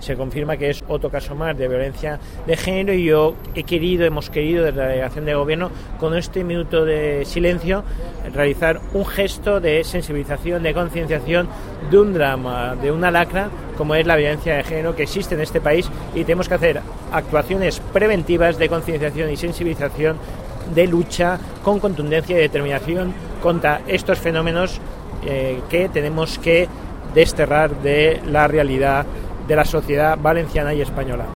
se confirma que es otro caso más de violencia de género, y hemos querido desde la delegación de gobierno, con este minuto de silencio, realizar un gesto de sensibilización, de concienciación de un drama, de una lacra como es la violencia de género que existe en este país, y tenemos que hacer actuaciones preventivas de concienciación y sensibilización, de lucha con contundencia y determinación contra estos fenómenos que tenemos que desterrar de la realidad de la sociedad valenciana y española.